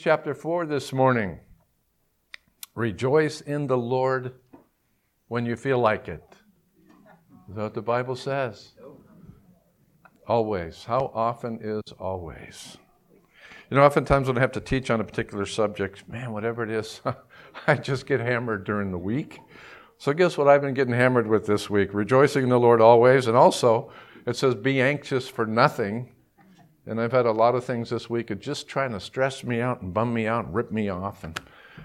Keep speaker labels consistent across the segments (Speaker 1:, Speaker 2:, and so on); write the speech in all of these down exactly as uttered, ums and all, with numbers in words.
Speaker 1: Chapter four this morning. Rejoice in the Lord when you feel like it. Is that what the Bible says? Always. How often is always? You know, oftentimes when I have to teach on a particular subject, man, whatever it is, I just get hammered during the week. So guess what I've been getting hammered with this week? Rejoicing in the Lord always. And also, it says, be anxious for nothing. And I've had a lot of things this week of just trying to stress me out and bum me out and rip me off. And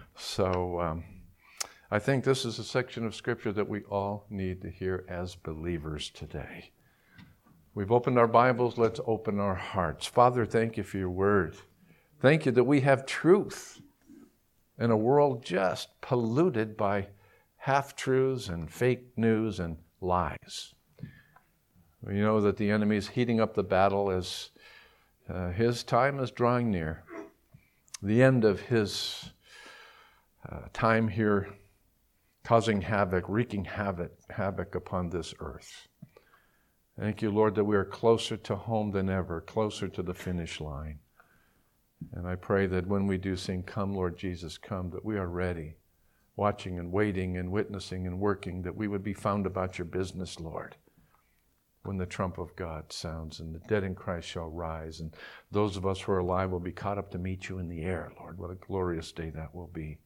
Speaker 1: so um, I think this is a section of Scripture that we all need to hear as believers today. We've opened our Bibles. Let's open our hearts. Father, thank you for your word. Thank you that we have truth in a world just polluted by half-truths and fake news and lies. We know that the enemy is heating up the battle as Uh, his time is drawing near. The end of his uh, time here causing havoc, wreaking havoc, havoc upon this earth. Thank you, Lord, that we are closer to home than ever, closer to the finish line. And I pray that when we do sing, "Come, Lord Jesus, come," that we are ready, watching and waiting and witnessing and working, that we would be found about your business, Lord, when the trump of God sounds and the dead in Christ shall rise, and those of us who are alive will be caught up to meet you in the air, Lord. What a glorious day that will be.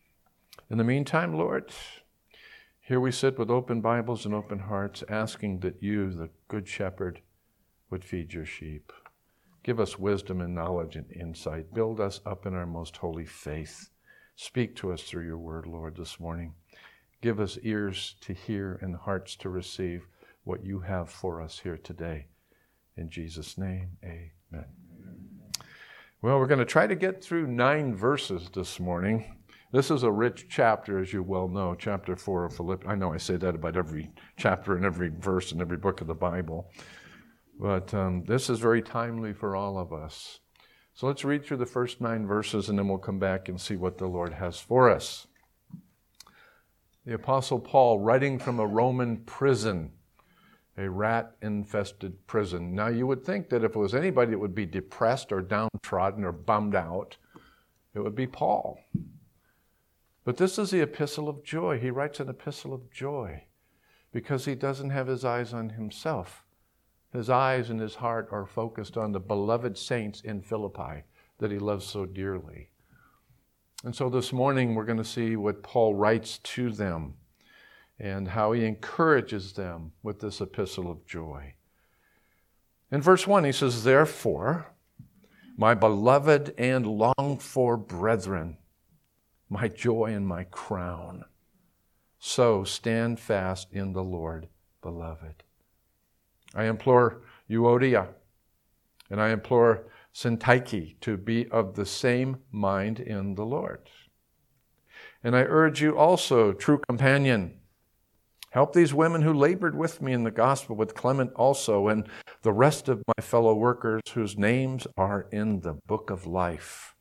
Speaker 1: In the meantime, Lord, here we sit with open Bibles and open hearts, asking that you, the good shepherd, would feed your sheep. Give us wisdom and knowledge and insight. Build us up in our most holy faith. Speak to us through your word, Lord, this morning. Give us ears to hear and hearts to receive what you have for us here today. In Jesus' name, amen. Well, we're going to try to get through nine verses this morning. This is a rich chapter, as you well know, chapter four of Philippians. I know I say that about every chapter and every verse in every book of the Bible. But um, this is very timely for all of us. So let's read through the first nine verses, and then we'll come back and see what the Lord has for us. The Apostle Paul, writing from a Roman prison, a rat-infested prison. Now, you would think that if it was anybody that would be depressed or downtrodden or bummed out, it would be Paul. But this is the epistle of joy. He writes an epistle of joy because he doesn't have his eyes on himself. His eyes and his heart are focused on the beloved saints in Philippi that he loves so dearly. And so this morning we're going to see what Paul writes to them and how he encourages them with this epistle of joy. In verse one, he says, "Therefore, my beloved and longed for brethren, my joy and my crown, so stand fast in the Lord, beloved. I implore Euodia and I implore Syntyche to be of the same mind in the Lord. And I urge you also, true companion, help these women who labored with me in the gospel, with Clement also, and the rest of my fellow workers whose names are in the book of life.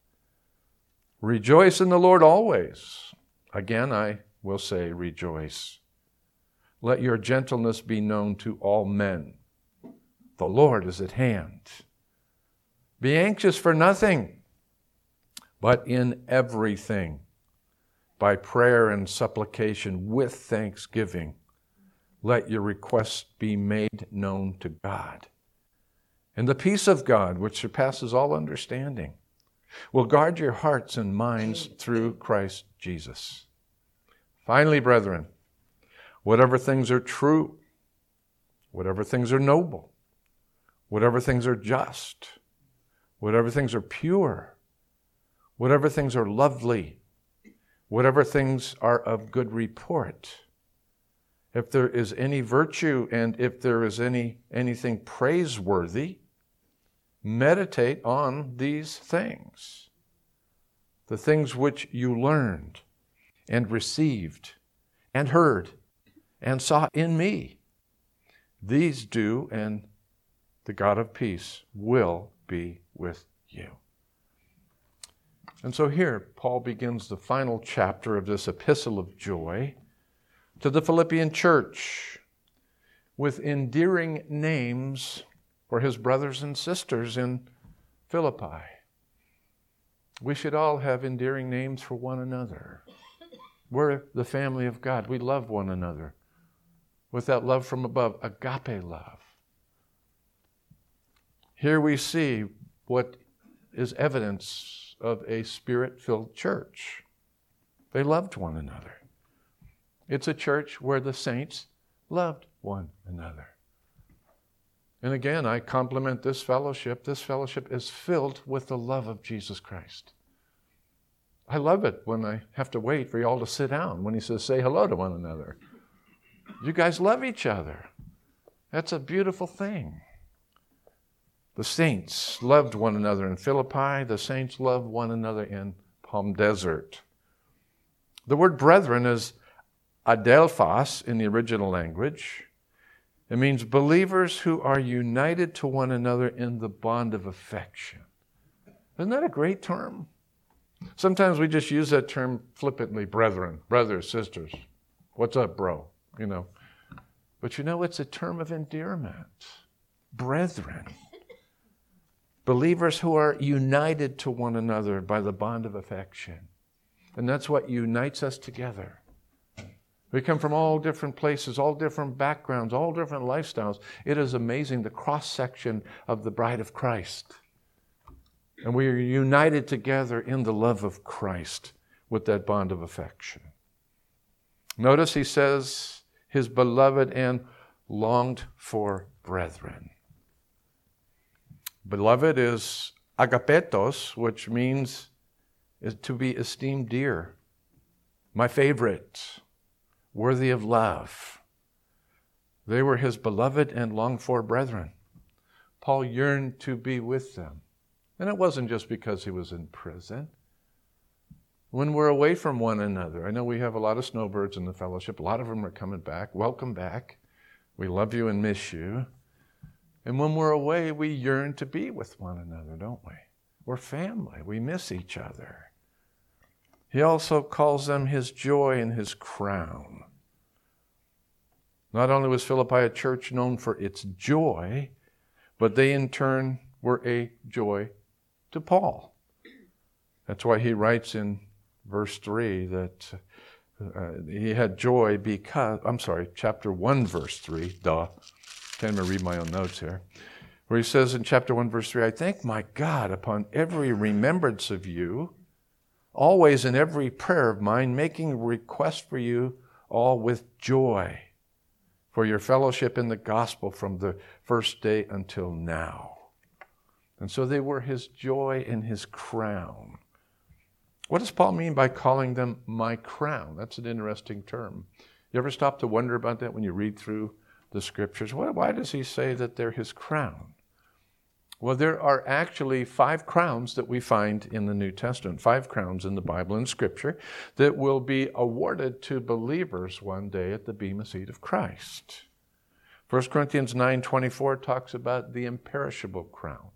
Speaker 1: Rejoice in the Lord always. Again, I will say rejoice. Let your gentleness be known to all men. The Lord is at hand. Be anxious for nothing, but in everything, by prayer and supplication with thanksgiving, let your requests be made known to God. And the peace of God, which surpasses all understanding, will guard your hearts and minds through Christ Jesus. Finally, brethren, whatever things are true, whatever things are noble, whatever things are just, whatever things are pure, whatever things are lovely, whatever things are of good report, if there is any virtue and if there is any anything praiseworthy, meditate on these things. The things which you learned and received and heard and saw in me, these do, and the God of peace will be with you. And so here, Paul begins the final chapter of this epistle of joy to the Philippian church with endearing names for his brothers and sisters in Philippi. We should all have endearing names for one another. We're the family of God. We love one another with that love from above, agape love. Here we see what is evidence of a Spirit-filled church. They loved one another. It's a church where the saints loved one another. And again, I compliment this fellowship. This fellowship is filled with the love of Jesus Christ. I love it when I have to wait for you all to sit down, when he says, say hello to one another. You guys love each other. That's a beautiful thing. The saints loved one another in Philippi. The saints loved one another in Palm Desert. The word brethren is adelphos in the original language. It means believers who are united to one another in the bond of affection. Isn't that a great term? Sometimes we just use that term flippantly, brethren, brothers, sisters. What's up, bro? You know. But you know, it's a term of endearment. Brethren. Believers who are united to one another by the bond of affection. And that's what unites us together. We come from all different places, all different backgrounds, all different lifestyles. It is amazing, the cross-section of the bride of Christ. And we are united together in the love of Christ with that bond of affection. Notice he says, his beloved and longed for brethren. Beloved is agapetos, which means is to be esteemed dear. My favorite. Worthy of love. They were his beloved and longed for brethren. Paul yearned to be with them. And it wasn't just because he was in prison. When we're away from one another, I know we have a lot of snowbirds in the fellowship. A lot of them are coming back. Welcome back. We love you and miss you. And when we're away, we yearn to be with one another, don't we? We're family. We miss each other. He also calls them his joy and his crown. Not only was Philippi a church known for its joy, but they in turn were a joy to Paul. That's why he writes in verse three that uh, he had joy because, I'm sorry, chapter one, verse three, duh. Can't even read my own notes here. Where he says in chapter one, verse three, I thank my God upon every remembrance of you, always in every prayer of mine, making request for you all with joy for your fellowship in the gospel from the first day until now. And so they were his joy and his crown. What does Paul mean by calling them my crown? That's an interesting term. You ever stop to wonder about that when you read through the scriptures? Why does he say that they're his crown? Well, there are actually five crowns that we find in the New Testament, five crowns in the Bible and Scripture that will be awarded to believers one day at the Bema Seat of Christ. First Corinthians nine twenty-four talks about the imperishable crown.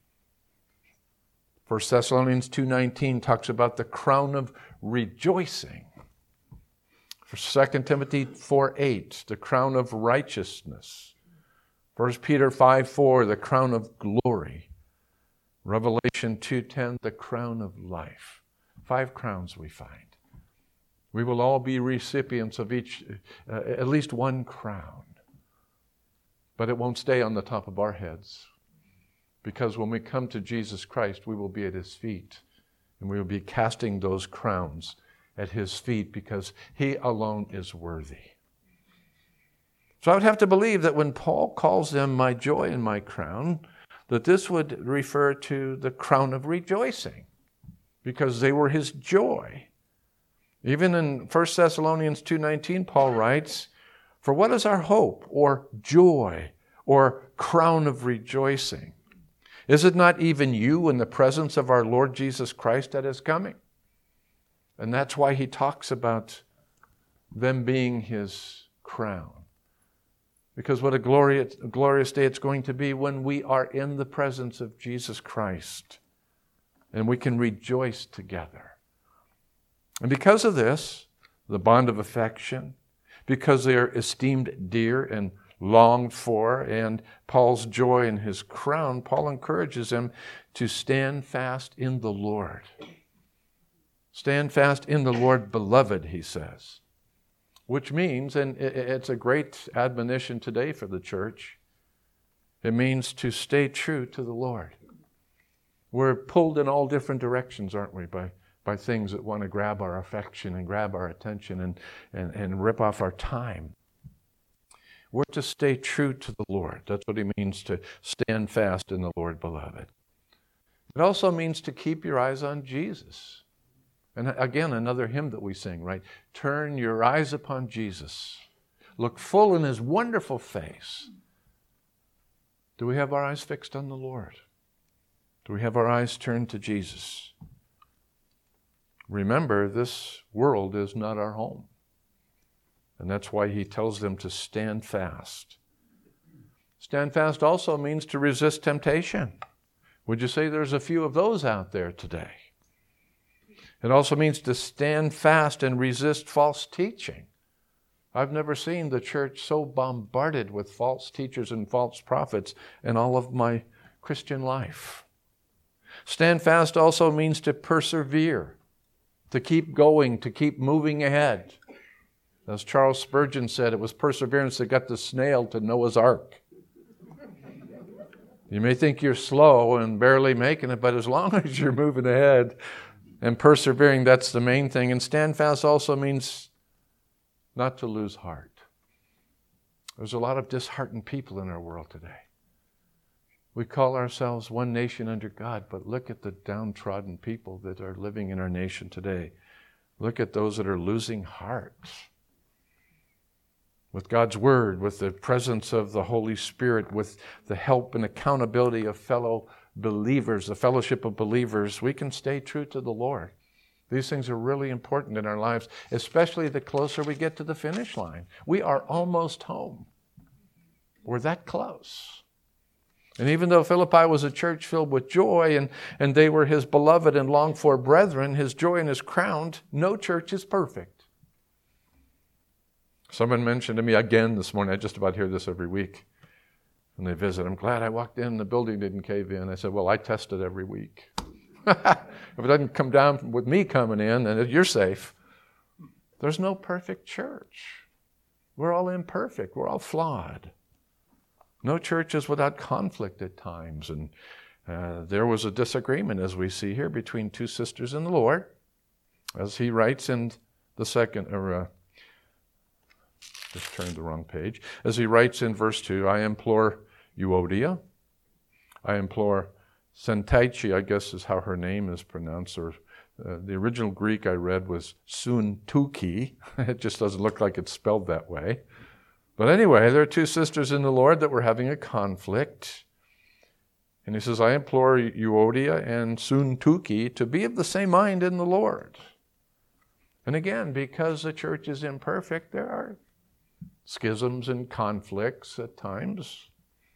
Speaker 1: First Thessalonians two nineteen talks about the crown of rejoicing. For Second Timothy four eight, the crown of righteousness. First Peter five four, the crown of glory. Revelation two ten, the crown of life. Five crowns we find. We will all be recipients of each, uh, at least one crown. But it won't stay on the top of our heads. Because when we come to Jesus Christ, we will be at his feet. And we will be casting those crowns at his feet because he alone is worthy. So I would have to believe that when Paul calls them my joy and my crown, that this would refer to the crown of rejoicing, because they were his joy. Even in First Thessalonians two nineteen, Paul writes, for what is our hope or joy or crown of rejoicing? Is it not even you in the presence of our Lord Jesus Christ that is coming? And that's why he talks about them being his crown. Because what a glorious, glorious day it's going to be when we are in the presence of Jesus Christ and we can rejoice together. And because of this, the bond of affection, because they are esteemed dear and longed for, and Paul's joy and his crown, Paul encourages him to stand fast in the Lord. Stand fast in the Lord, beloved, he says. Which means, and it's a great admonition today for the church, it means to stay true to the Lord. We're pulled in all different directions, aren't we, by, by things that want to grab our affection and grab our attention and, and, and rip off our time. We're to stay true to the Lord. That's what he means to stand fast in the Lord, beloved. It also means to keep your eyes on Jesus. And again, another hymn that we sing, right? Turn your eyes upon Jesus. Look full in his wonderful face. Do we have our eyes fixed on the Lord? Do we have our eyes turned to Jesus? Remember, this world is not our home. And that's why he tells them to stand fast. Stand fast also means to resist temptation. Would you say there's a few of those out there today? It also means to stand fast and resist false teaching. I've never seen the church so bombarded with false teachers and false prophets in all of my Christian life. Stand fast also means to persevere, to keep going, to keep moving ahead. As Charles Spurgeon said, it was perseverance that got the snail to Noah's Ark. You may think you're slow and barely making it, but as long as you're moving ahead and persevering, that's the main thing. And stand fast also means not to lose heart. There's a lot of disheartened people in our world today. We call ourselves one nation under God, but look at the downtrodden people that are living in our nation today. Look at those that are losing hearts. With God's Word, with the presence of the Holy Spirit, with the help and accountability of fellow believers, the fellowship of believers, we can stay true to the Lord. These things are really important in our lives, especially the closer we get to the finish line. We are almost home. We're that close. And even though Philippi was a church filled with joy and, and they were his beloved and longed for brethren, his joy and his crown, no church is perfect. Someone mentioned to me again this morning, I just about hear this every week when they visit. I'm glad I walked in and the building didn't cave in. I said, well, I test it every week. If it doesn't come down with me coming in, then you're safe. There's no perfect church. We're all imperfect. We're all flawed. No church is without conflict at times. And uh, there was a disagreement, as we see here, between two sisters in the Lord. As he writes in the second, or uh, just turned the wrong page. As he writes in verse two, I implore Euodia. I implore Syntyche, I guess is how her name is pronounced. Or uh, the original Greek I read was Suntuki. It just doesn't look like it's spelled that way. But anyway, there are two sisters in the Lord that were having a conflict. And he says, I implore Euodia and Suntuki to be of the same mind in the Lord. And again, because the church is imperfect, there are schisms and conflicts at times.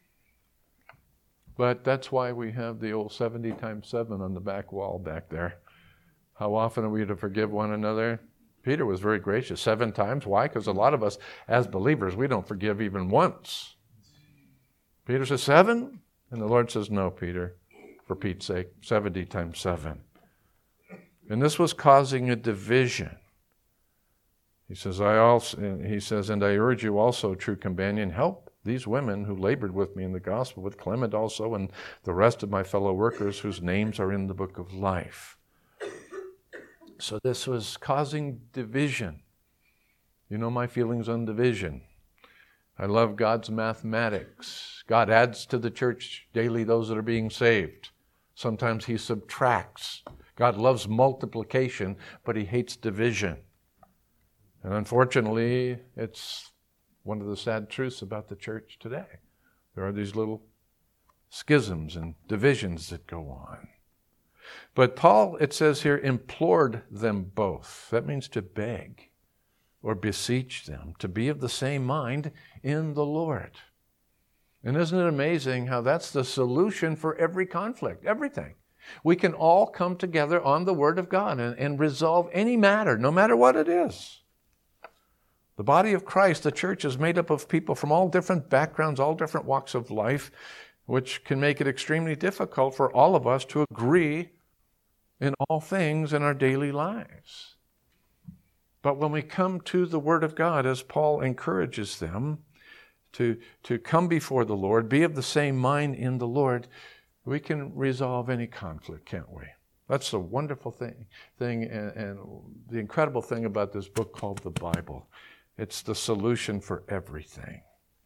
Speaker 1: But that's why we have the old seventy times seven on the back wall back there. How often are we to forgive one another? Peter was very gracious. Seven times. Why? Because a lot of us, as believers, we don't forgive even once. Peter says, seven? And the Lord says, no, Peter, for Pete's sake, seventy times seven. And this was causing a division. He says, I also, he says, and I urge you also, true companion, help these women who labored with me in the gospel, with Clement also, and the rest of my fellow workers whose names are in the book of life. So this was causing division. You know my feelings on division. I love God's mathematics. God adds to the church daily those that are being saved. Sometimes he subtracts. God loves multiplication, but he hates division. And unfortunately, it's one of the sad truths about the church today. There are these little schisms and divisions that go on. But Paul, it says here, implored them both. That means to beg or beseech them to be of the same mind in the Lord. And isn't it amazing how that's the solution for every conflict, everything? We can all come together on the Word of God and, and resolve any matter, no matter what it is. The body of Christ, the church, is made up of people from all different backgrounds, all different walks of life, which can make it extremely difficult for all of us to agree in all things in our daily lives. But when we come to the Word of God, as Paul encourages them to, to come before the Lord, be of the same mind in the Lord, we can resolve any conflict, can't we? That's the wonderful thing, thing and, and the incredible thing about this book called the Bible. It's the solution for everything.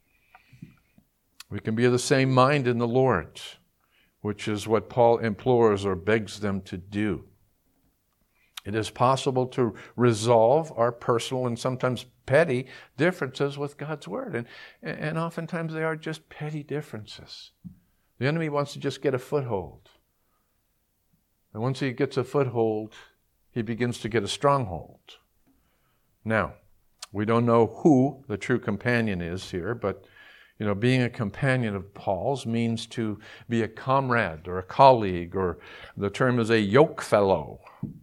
Speaker 1: We can be of the same mind in the Lord, which is what Paul implores or begs them to do. It is possible to resolve our personal and sometimes petty differences with God's Word. And, and oftentimes they are just petty differences. The enemy wants to just get a foothold. And once he gets a foothold, he begins to get a stronghold. Now, we don't know who the true companion is here, but you know, being a companion of Paul's means to be a comrade or a colleague, or the term is a yoke fellow.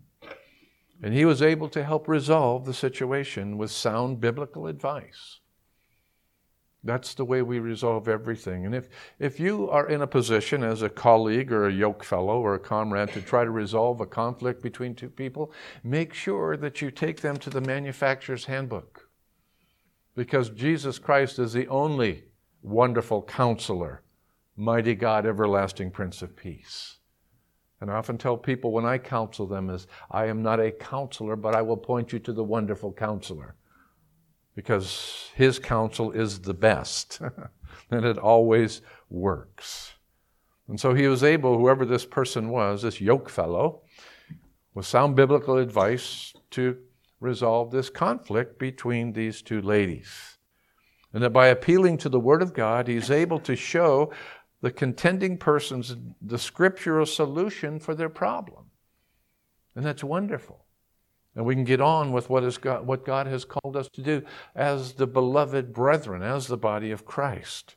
Speaker 1: And he was able to help resolve the situation with sound biblical advice. That's the way we resolve everything. And if, if you are in a position as a colleague or a yoke fellow or a comrade to try to resolve a conflict between two people, make sure that you take them to the manufacturer's handbook. Because Jesus Christ is the only wonderful counselor, mighty God, everlasting Prince of Peace. And I often tell people when I counsel them is, I am not a counselor, but I will point you to the wonderful counselor. Because his counsel is the best. And it always works. And so he was able, whoever this person was, this yoke fellow, with sound biblical advice to resolve this conflict between these two ladies. And that by appealing to the Word of God, he's able to show the contending persons the scriptural solution for their problem. And that's wonderful. And we can get on with what is God, what God has called us to do as the beloved brethren, as the body of Christ.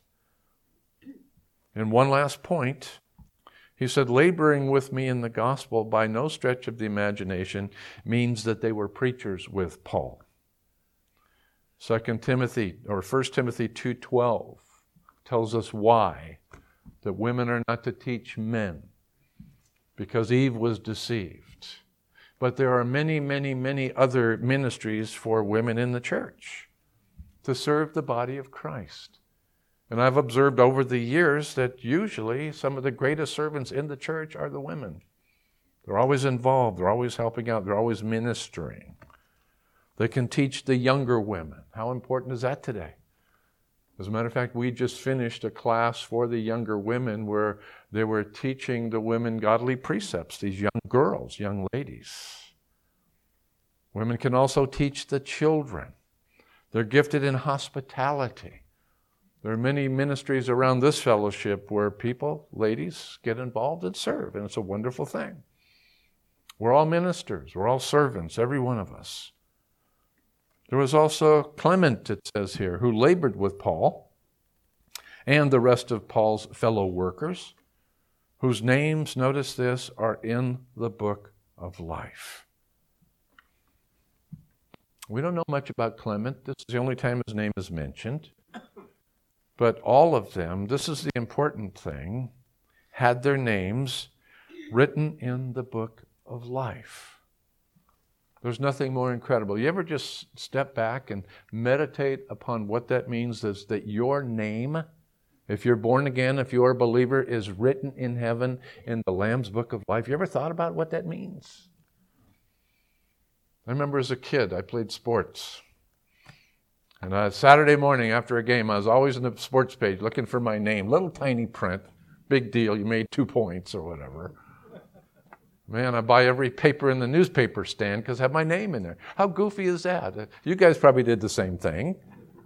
Speaker 1: And one last point, he said, laboring with me in the gospel by no stretch of the imagination means that they were preachers with Paul. Second Timothy, or First Timothy two twelve tells us why. That women are not to teach men, because Eve was deceived. But there are many, many, many other ministries for women in the church to serve the body of Christ. And I've observed over the years that usually some of the greatest servants in the church are the women. They're always involved. They're always helping out. They're always ministering. They can teach the younger women. How important is that today? As a matter of fact, we just finished a class for the younger women where they were teaching the women godly precepts, these young girls, young ladies. Women can also teach the children. They're gifted in hospitality. There are many ministries around this fellowship where people, ladies, get involved and serve, and it's a wonderful thing. We're all ministers. We're all servants, every one of us. There was also Clement, it says here, who labored with Paul and the rest of Paul's fellow workers, whose names, notice this, are in the book of life. We don't know much about Clement. This is the only time his name is mentioned. But all of them, this is the important thing, had their names written in the book of life. There's nothing more incredible. You ever just step back and meditate upon what that means, is that your name, if you're born again, if you're a believer, is written in heaven in the Lamb's book of life. You ever thought about what that means? I remember as a kid, I played sports. And on Saturday morning after a game, I was always in the sports page looking for my name. Little tiny print. Big deal. You made two points or whatever. Man, I buy every paper in the newspaper stand because I have my name in there. How goofy is that? You guys probably did the same thing.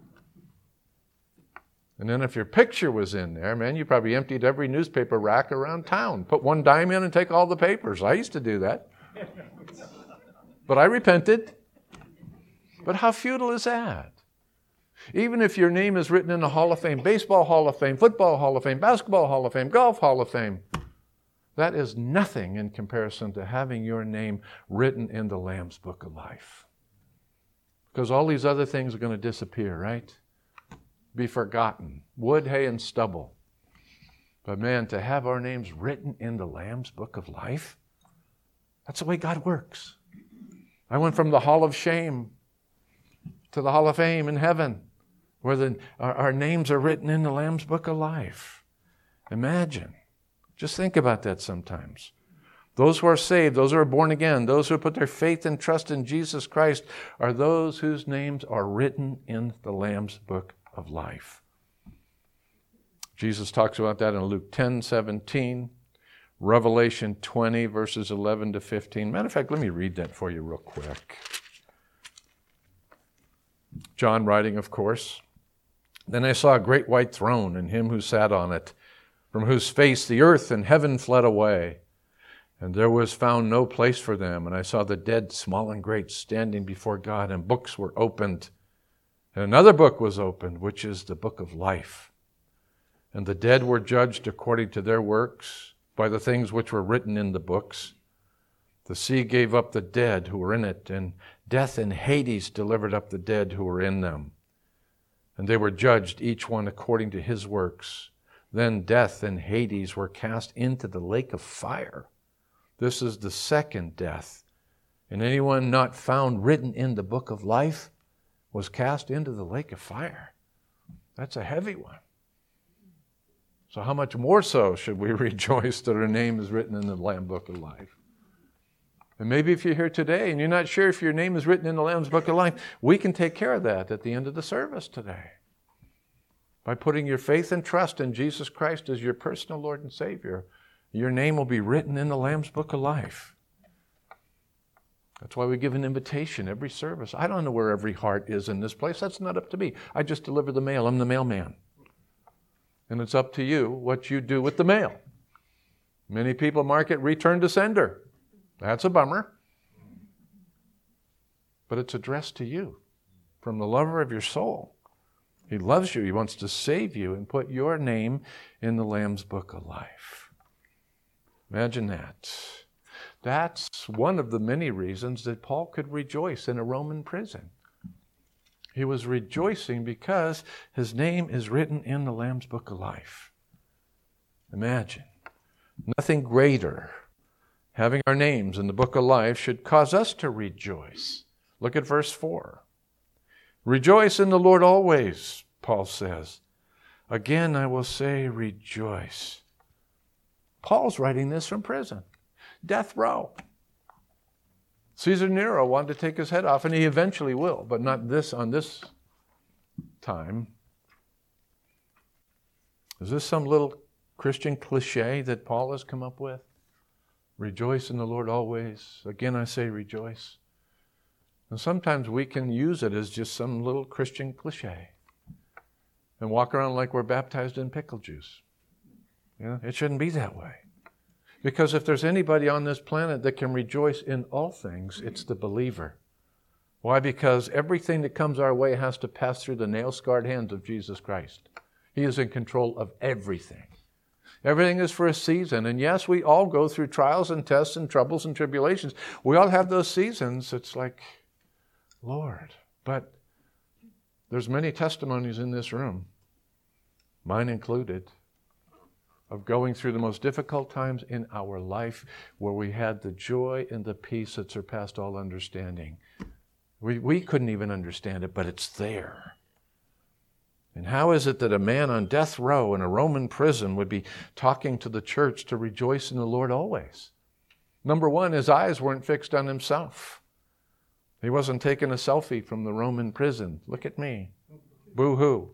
Speaker 1: And then if your picture was in there, man, you probably emptied every newspaper rack around town. Put one dime in and take all the papers. I used to do that. But I repented. But how futile is that? Even if your name is written in the Hall of Fame, Baseball Hall of Fame, Football Hall of Fame, Basketball Hall of Fame, Golf Hall of Fame, that is nothing in comparison to having your name written in the Lamb's book of life. Because all these other things are going to disappear, right? Be forgotten. Wood, hay, and stubble. But man, to have our names written in the Lamb's Book of Life, that's the way God works. I went from the Hall of Shame to the Hall of Fame in heaven, where the, our, our names are written in the Lamb's Book of Life. Imagine. Just think about that sometimes. Those who are saved, those who are born again, those who put their faith and trust in Jesus Christ are those whose names are written in the Lamb's Book of Life. Jesus talks about that in Luke ten seventeen, Revelation twenty, verses eleven to fifteen. Matter of fact, let me read that for you real quick. John writing, of course. Then I saw a great white throne and him who sat on it, from whose face the earth and heaven fled away. And there was found no place for them. And I saw the dead, small and great, standing before God, and books were opened. And another book was opened, which is the book of life. And the dead were judged according to their works, by the things which were written in the books. The sea gave up the dead who were in it, and death and Hades delivered up the dead who were in them. And they were judged, each one according to his works. Then death and Hades were cast into the lake of fire. This is the second death. And anyone not found written in the book of life was cast into the lake of fire. That's a heavy one. So how much more so should we rejoice that our name is written in the Lamb Book of Life? And maybe if you're here today and you're not sure if your name is written in the Lamb's Book of Life, we can take care of that at the end of the service today. By putting your faith and trust in Jesus Christ as your personal Lord and Savior, your name will be written in the Lamb's Book of Life. That's why we give an invitation every service. I don't know where every heart is in this place. That's not up to me. I just deliver the mail. I'm the mailman. And it's up to you what you do with the mail. Many people mark it return to sender. That's a bummer. But it's addressed to you from the lover of your soul. He loves you. He wants to save you and put your name in the Lamb's Book of Life. Imagine that. That's one of the many reasons that Paul could rejoice in a Roman prison. He was rejoicing because his name is written in the Lamb's Book of Life. Imagine. Nothing greater. Having our names in the Book of Life should cause us to rejoice. Look at verse four. Rejoice in the Lord always, Paul says. Again, I will say rejoice. Paul's writing this from prison. Death row. Caesar Nero wanted to take his head off, and he eventually will, but not this on this time. Is this some little Christian cliche that Paul has come up with? Rejoice in the Lord always. Again, I say rejoice. And sometimes we can use it as just some little Christian cliche and walk around like we're baptized in pickle juice. You know, it shouldn't be that way. Because if there's anybody on this planet that can rejoice in all things, it's the believer. Why? Because everything that comes our way has to pass through the nail-scarred hands of Jesus Christ. He is in control of everything. Everything is for a season. And yes, we all go through trials and tests and troubles and tribulations. We all have those seasons. It's like, Lord. But there's many testimonies in this room, mine included, of going through the most difficult times in our life where we had the joy and the peace that surpassed all understanding. We, we couldn't even understand it, but it's there. And how is it that a man on death row in a Roman prison would be talking to the church to rejoice in the Lord always? Number one, his eyes weren't fixed on himself. He wasn't taking a selfie from the Roman prison. Look at me. Boo-hoo.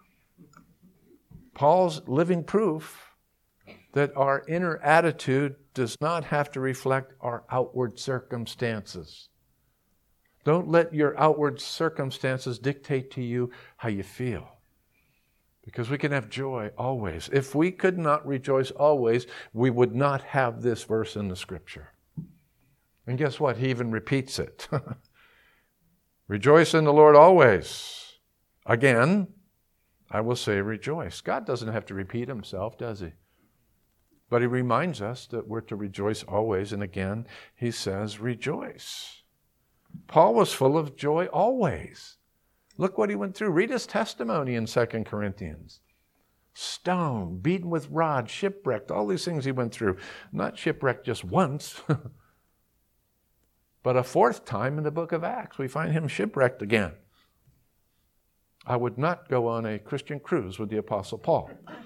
Speaker 1: Paul's living proof that our inner attitude does not have to reflect our outward circumstances. Don't let your outward circumstances dictate to you how you feel. Because we can have joy always. If we could not rejoice always, we would not have this verse in the Scripture. And guess what? He even repeats it. Rejoice in the Lord always. Again, I will say rejoice. God doesn't have to repeat himself, does he? But he reminds us that we're to rejoice always. And again, he says rejoice. Paul was full of joy always. Look what he went through. Read his testimony in Second Corinthians. Stoned, beaten with rods, shipwrecked, all these things he went through. Not shipwrecked just once, but a fourth time in the book of Acts, we find him shipwrecked again. I would not go on a Christian cruise with the Apostle Paul.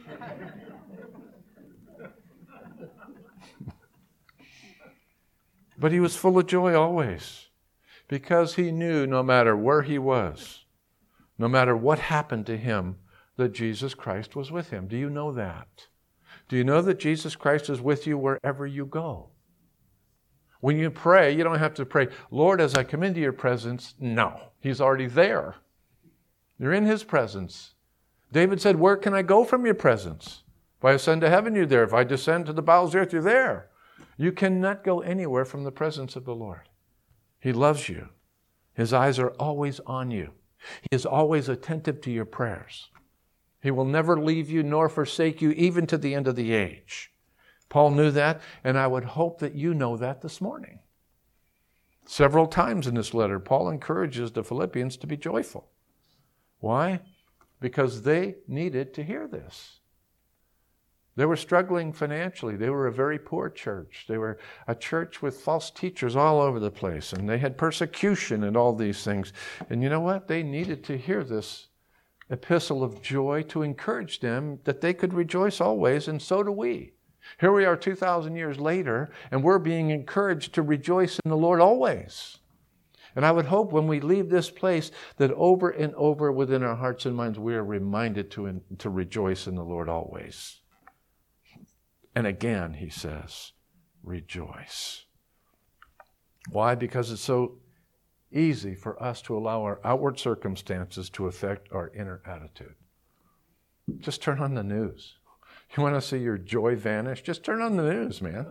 Speaker 1: But he was full of joy always, because he knew no matter where he was, no matter what happened to him, that Jesus Christ was with him. Do you know that? Do you know that Jesus Christ is with you wherever you go? When you pray, you don't have to pray, Lord, as I come into your presence. No, he's already there. You're in his presence. David said, where can I go from your presence? If I ascend to heaven, you're there. If I descend to the bowels of the earth, you're there. You cannot go anywhere from the presence of the Lord. He loves you. His eyes are always on you. He is always attentive to your prayers. He will never leave you nor forsake you, even to the end of the age. Paul knew that, and I would hope that you know that this morning. Several times in this letter, Paul encourages the Philippians to be joyful. Why? Because they needed to hear this. They were struggling financially. They were a very poor church. They were a church with false teachers all over the place, and they had persecution and all these things. And you know what? They needed to hear this epistle of joy to encourage them that they could rejoice always, and so do we. Here we are two thousand years later, and we're being encouraged to rejoice in the Lord always. And I would hope when we leave this place that over and over within our hearts and minds, we are reminded to, to rejoice in the Lord always. And again, he says, rejoice. Why? Because it's so easy for us to allow our outward circumstances to affect our inner attitude. Just turn on the news. You want to see your joy vanish? Just turn on the news, man.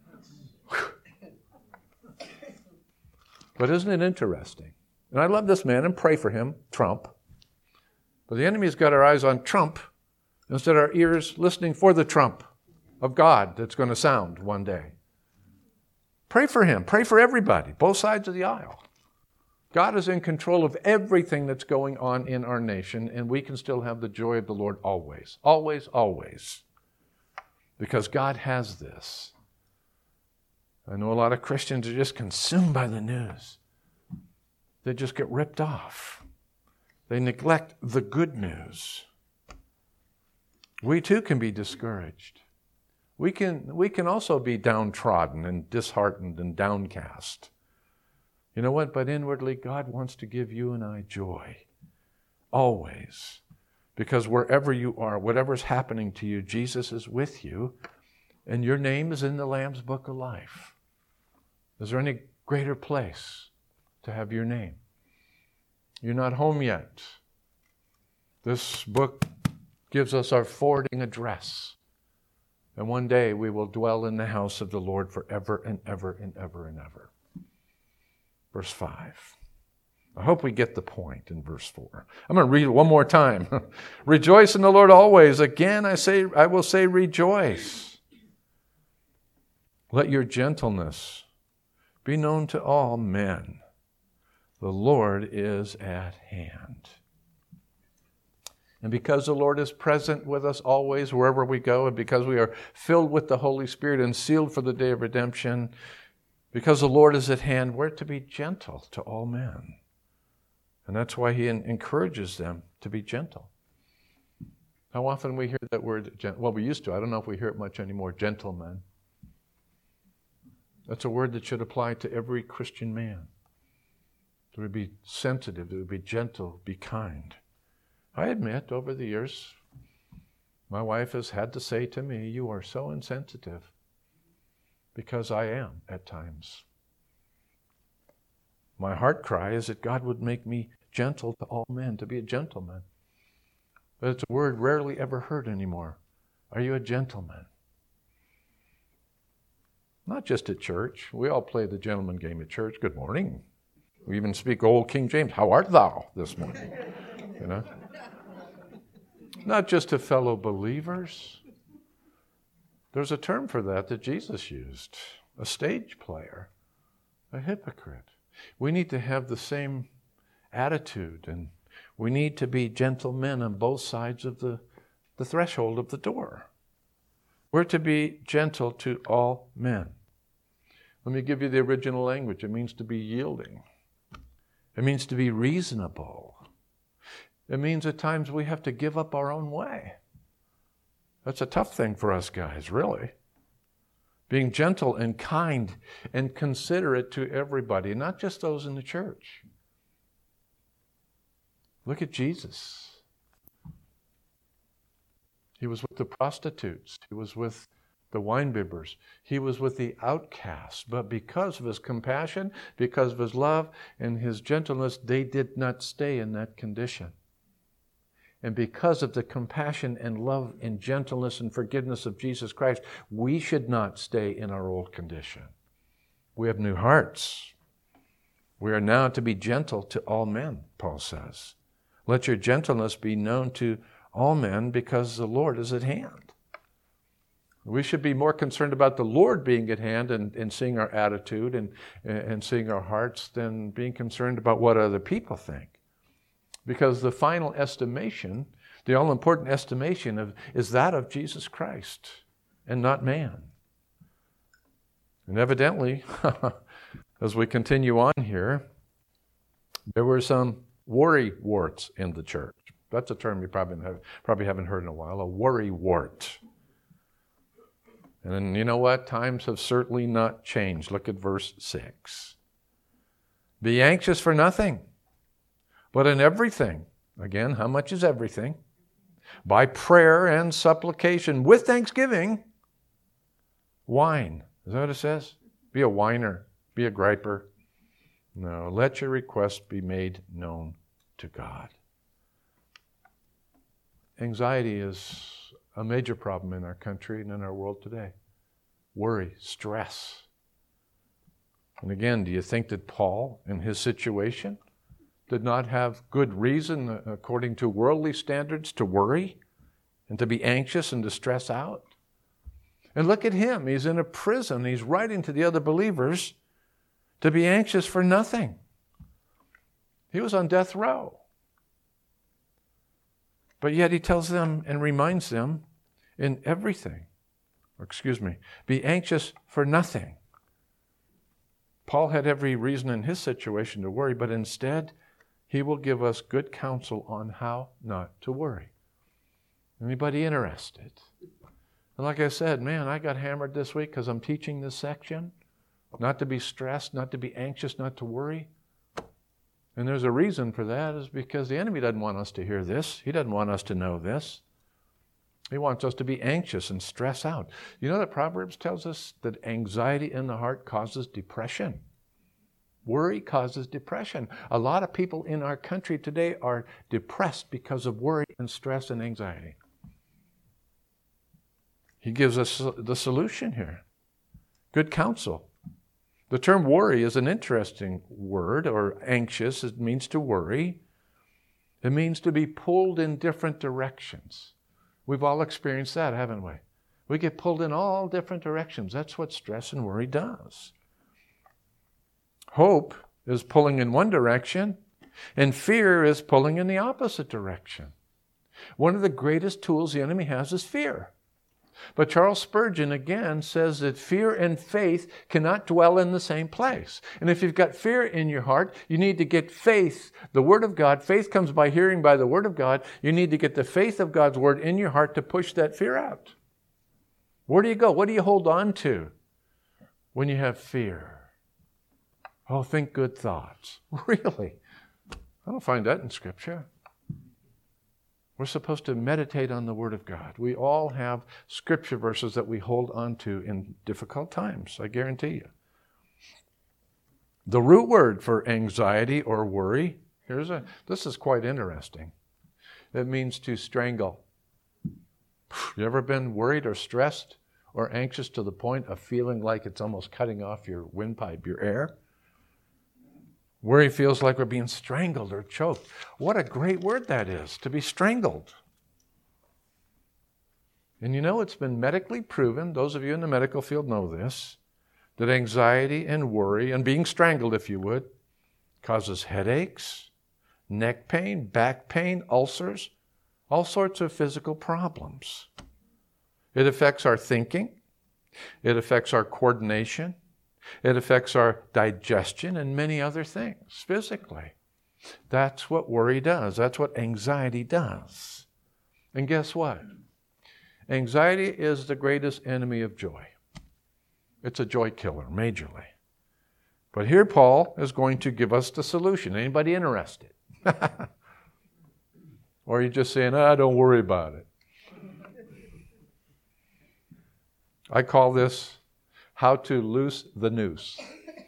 Speaker 1: But isn't it interesting? And I love this man and pray for him, Trump. But the enemy's got our eyes on Trump instead of our ears listening for the trump of God that's going to sound one day. Pray for him. Pray for everybody, both sides of the aisle. God is in control of everything that's going on in our nation, and we can still have the joy of the Lord always. Always, always. Because God has this. I know a lot of Christians are just consumed by the news. They just get ripped off. They neglect the good news. We too can be discouraged. We can, we can also be downtrodden and disheartened and downcast. You know what? But inwardly, God wants to give you and I joy. Always. Because wherever you are, whatever's happening to you, Jesus is with you, and your name is in the Lamb's Book of Life. Is there any greater place to have your name? You're not home yet. This book gives us our forwarding address. And one day we will dwell in the house of the Lord forever and ever and ever and ever. Verse five. I hope we get the point in verse four. I'm going to read it one more time. Rejoice in the Lord always. Again, I say, I will say rejoice. Let your gentleness be known to all men. The Lord is at hand. And because the Lord is present with us always, wherever we go, and because we are filled with the Holy Spirit and sealed for the day of redemption, because the Lord is at hand, we're to be gentle to all men. And that's why he encourages them to be gentle. How often we hear that word, well, we used to. I don't know if we hear it much anymore, gentlemen. That's a word that should apply to every Christian man. It would be sensitive, it would be gentle, be kind. I admit, over the years, my wife has had to say to me, you are so insensitive, because I am at times. My heart cry is that God would make me gentle to all men, to be a gentleman. But it's a word rarely ever heard anymore. Are you a gentleman? Not just at church. We all play the gentleman game at church. Good morning. We even speak old King James. How art thou this morning? You know? Not just to fellow believers. There's a term for that that Jesus used. A stage player. A hypocrite. We need to have the same attitude, and we need to be gentle men on both sides of the, the threshold of the door. We're to be gentle to all men. Let me give you the original language. It means to be yielding. It means to be reasonable. It means at times we have to give up our own way. That's a tough thing for us guys, really. Being gentle and kind and considerate to everybody, not just those in the church. Look at Jesus. He was with the prostitutes. He was with the winebibbers. He was with the outcasts. But because of his compassion, because of his love and his gentleness, they did not stay in that condition. And because of the compassion and love and gentleness and forgiveness of Jesus Christ, we should not stay in our old condition. We have new hearts. We are now to be gentle to all men, Paul says. Let your gentleness be known to all men because the Lord is at hand. We should be more concerned about the Lord being at hand and, and seeing our attitude and, and seeing our hearts than being concerned about what other people think. Because the final estimation, the all-important estimation of, is that of Jesus Christ and not man. And evidently, as we continue on here, there were some worry warts in the church. That's a term you probably, have, probably haven't heard in a while, a worry wart. And you know what? Times have certainly not changed. Look at verse six. Be anxious for nothing, but in everything. Again, how much is everything? By prayer and supplication with thanksgiving, wine. Is that what it says? Be a whiner. Be a griper. No, let your requests be made known to God. Anxiety is a major problem in our country and in our world today. Worry, stress. And again, do you think that Paul, in his situation, did not have good reason, according to worldly standards, to worry and to be anxious and to stress out? And look at him. He's in a prison. He's writing to the other believers to be anxious for nothing. He was on death row. But yet he tells them and reminds them in everything, or excuse me, be anxious for nothing. Paul had every reason in his situation to worry, but instead he will give us good counsel on how not to worry. Anybody interested? And like I said, man, I got hammered this week because I'm teaching this section. Not to be stressed, not to be anxious, not to worry. And there's a reason for that, is because the enemy doesn't want us to hear this. He doesn't want us to know this. He wants us to be anxious and stress out. You know that Proverbs tells us that anxiety in the heart causes depression. Worry causes depression. A lot of people in our country today are depressed because of worry and stress and anxiety. He gives us the solution here. Good counsel. The term worry is an interesting word, or anxious. It means to worry. It means to be pulled in different directions. We've all experienced that, haven't we? We get pulled in all different directions. That's what stress and worry does. Hope is pulling in one direction, and fear is pulling in the opposite direction. One of the greatest tools the enemy has is fear. But Charles Spurgeon again says that fear and faith cannot dwell in the same place. And if you've got fear in your heart, you need to get faith, the Word of God. Faith comes by hearing by the Word of God. You need to get the faith of God's Word in your heart to push that fear out. Where do you go? What do you hold on to when you have fear? Oh, think good thoughts. Really? I don't find that in Scripture. We're supposed to meditate on the Word of God. We all have Scripture verses that we hold on to in difficult times, I guarantee you. The root word for anxiety or worry, here's a, this is quite interesting. It means to strangle. You ever been worried or stressed or anxious to the point of feeling like it's almost cutting off your windpipe, your air? Worry feels like we're being strangled or choked. What a great word that is, to be strangled. And you know, it's been medically proven, those of you in the medical field know this, that anxiety and worry, and being strangled if you would, Causes headaches, neck pain, back pain, ulcers, all sorts of physical problems. It affects our thinking. It affects our coordination. It affects our digestion and many other things physically. That's what worry does. That's what anxiety does. And guess what? Anxiety is the greatest enemy of joy. It's a joy killer, majorly. But here Paul is going to give us the solution. Anybody interested? Or are you just saying, ah, don't worry about it? I call this how to loose the noose.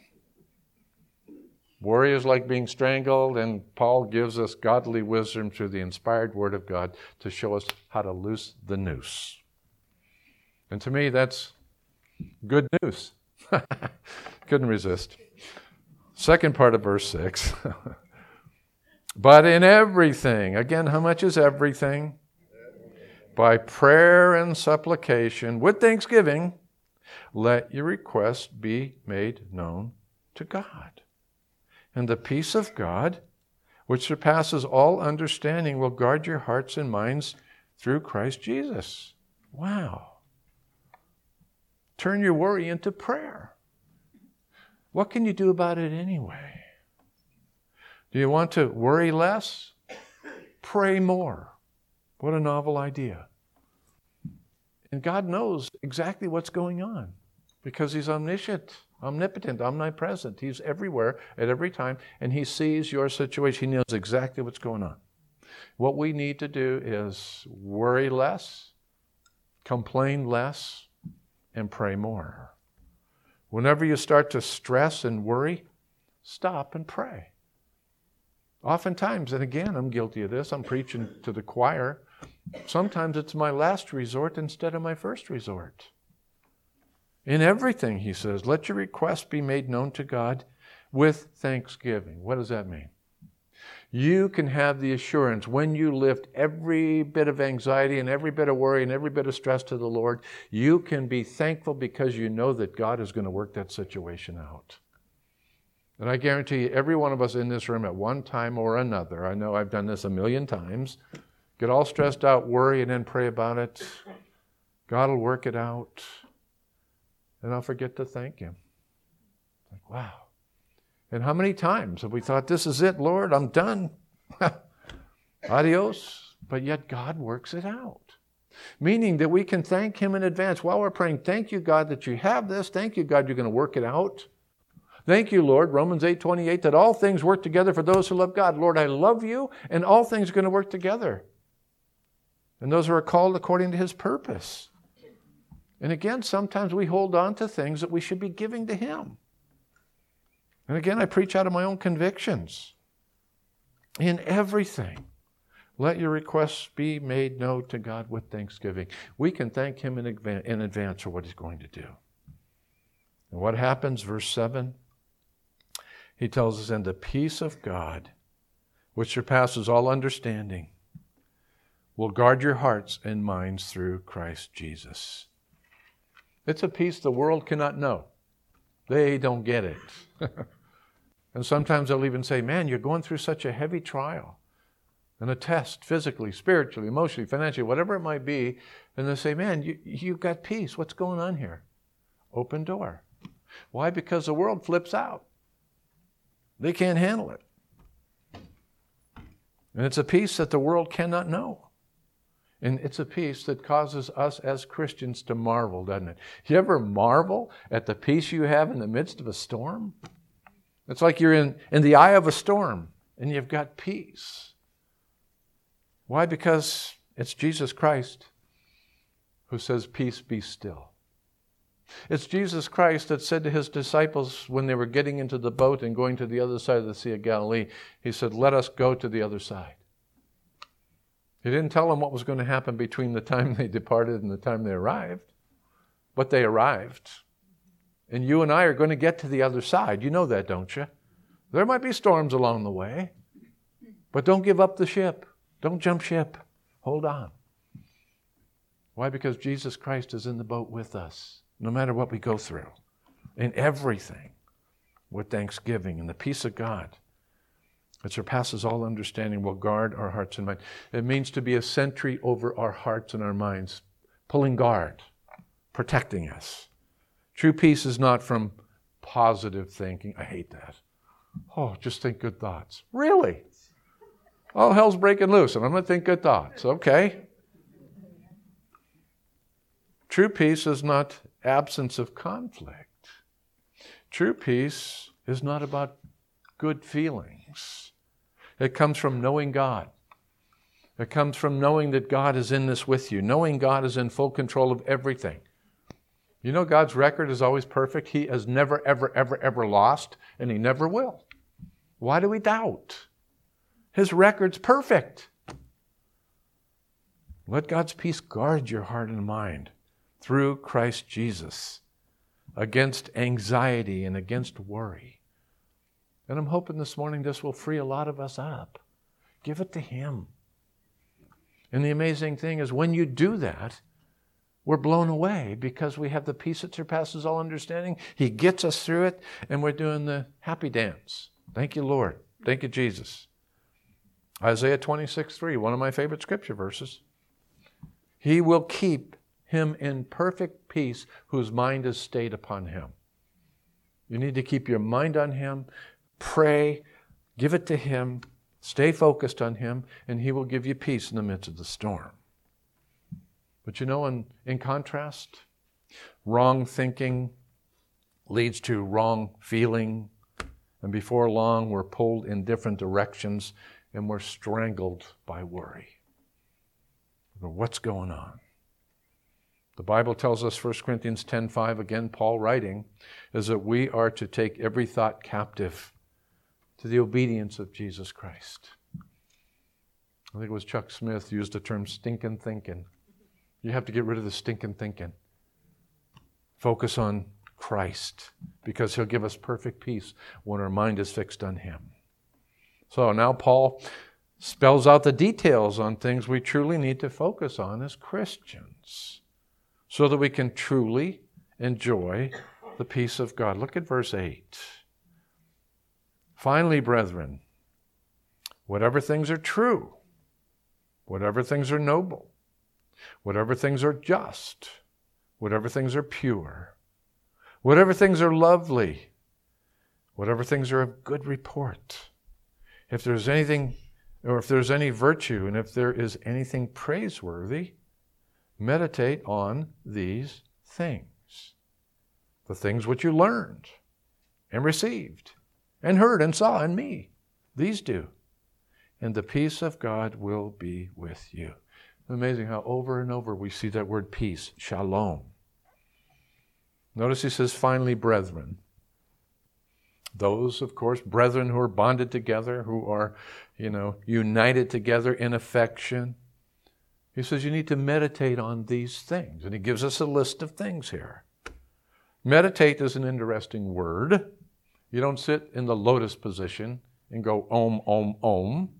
Speaker 1: Worry is like being strangled, and Paul gives us godly wisdom through the inspired Word of God to show us how to loose the noose. And to me, that's good news. Couldn't resist. Second part of verse six. But in everything, again, how much is everything? By prayer and supplication, with thanksgiving, let your requests be made known to God. And the peace of God, which surpasses all understanding, will guard your hearts and minds through Christ Jesus. Wow. Turn your worry into prayer. What can you do about it anyway? Do you want to worry less? Pray more. What a novel idea. And God knows exactly what's going on because He's omniscient, omnipotent, omnipresent. He's everywhere at every time, and He sees your situation. He knows exactly what's going on. What we need to do is worry less, complain less, and pray more. Whenever you start to stress and worry, stop and pray. Oftentimes, and again, I'm guilty of this, I'm preaching to the choir, sometimes it's my last resort instead of my first resort. In everything, he says, let your requests be made known to God with thanksgiving. What does that mean? You can have the assurance when you lift every bit of anxiety and every bit of worry and every bit of stress to the Lord, you can be thankful because you know that God is going to work that situation out. And I guarantee you, every one of us in this room at one time or another, I know I've done this a million times, get all stressed out, worry, and then pray about it. God will work it out. And I'll forget to thank Him. Like, wow. And how many times have we thought, this is it, Lord, I'm done. Adios. But yet God works it out. Meaning that we can thank Him in advance while we're praying. Thank you, God, that you have this. Thank you, God, you're going to work it out. Thank you, Lord, Romans eight twenty-eight, that all things work together for those who love God. Lord, I love you, and all things are going to work together. And those who are called according to His purpose. And again, sometimes we hold on to things that we should be giving to Him. And again, I preach out of my own convictions. In everything, let your requests be made known to God with thanksgiving. We can thank Him in advance for what He's going to do. And what happens? Verse seven, he tells us, and the peace of God, which surpasses all understanding, will guard your hearts and minds through Christ Jesus. It's a peace the world cannot know. They don't get it. And sometimes they'll even say, man, you're going through such a heavy trial and a test, physically, spiritually, emotionally, financially, whatever it might be. And they'll say, man, you, you've got peace. What's going on here? Open door. Why? Because the world flips out. They can't handle it. And it's a peace that the world cannot know. And it's a peace that causes us as Christians to marvel, doesn't it? You ever marvel at the peace you have in the midst of a storm? It's like you're in, in the eye of a storm and you've got peace. Why? Because it's Jesus Christ who says, peace, be still. It's Jesus Christ that said to His disciples when they were getting into the boat and going to the other side of the Sea of Galilee, He said, let us go to the other side. He didn't tell them what was going to happen between the time they departed and the time they arrived, but they arrived. And you and I are going to get to the other side. You know that, don't you? There might be storms along the way, but don't give up the ship. Don't jump ship. Hold on. Why? Because Jesus Christ is in the boat with us, no matter what we go through, in everything, with thanksgiving and the peace of God, that surpasses all understanding will guard our hearts and minds. It means to be a sentry over our hearts and our minds, pulling guard, protecting us. True peace is not from positive thinking. I hate that. Oh, just think good thoughts. Really? All hell's breaking loose, and I'm going to think good thoughts. Okay. True peace is not absence of conflict. True peace is not about good feelings. It comes from knowing God. It comes from knowing that God is in this with you, knowing God is in full control of everything. You know God's record is always perfect. He has never, ever, ever, ever lost, and He never will. Why do we doubt? His record's perfect. Let God's peace guard your heart and mind through Christ Jesus against anxiety and against worry. And I'm hoping this morning this will free a lot of us up. Give it to Him. And the amazing thing is when you do that, we're blown away because we have the peace that surpasses all understanding. He gets us through it, and we're doing the happy dance. Thank you, Lord. Thank you, Jesus. Isaiah twenty-six three, one of my favorite scripture verses. He will keep him in perfect peace whose mind is stayed upon Him. You need to keep your mind on Him. Pray, give it to Him, stay focused on Him, and He will give you peace in the midst of the storm. But you know, in, in contrast, wrong thinking leads to wrong feeling, and before long we're pulled in different directions and we're strangled by worry. What's going on? The Bible tells us, First Corinthians ten five, again, Paul writing, is that we are to take every thought captive to the obedience of Jesus Christ. I think it was Chuck Smith used the term stinking thinking. You have to get rid of the stinking thinking. Focus on Christ, because He'll give us perfect peace when our mind is fixed on Him. So now Paul spells out the details on things we truly need to focus on as Christians so that we can truly enjoy the peace of God. Look at verse eight. Finally, brethren, whatever things are true, whatever things are noble, whatever things are just, whatever things are pure, whatever things are lovely, whatever things are of good report, if there's anything, or if there's any virtue, and if there is anything praiseworthy, meditate on these things. The things which you learned and received and heard and saw in me. These do. And the peace of God will be with you. Amazing how over and over we see that word peace, shalom. Notice he says, finally, brethren. Those, of course, brethren who are bonded together, who are, you know, united together in affection. He says you need to meditate on these things. And he gives us a list of things here. Meditate is an interesting word. You don't sit in the lotus position and go om, om, om.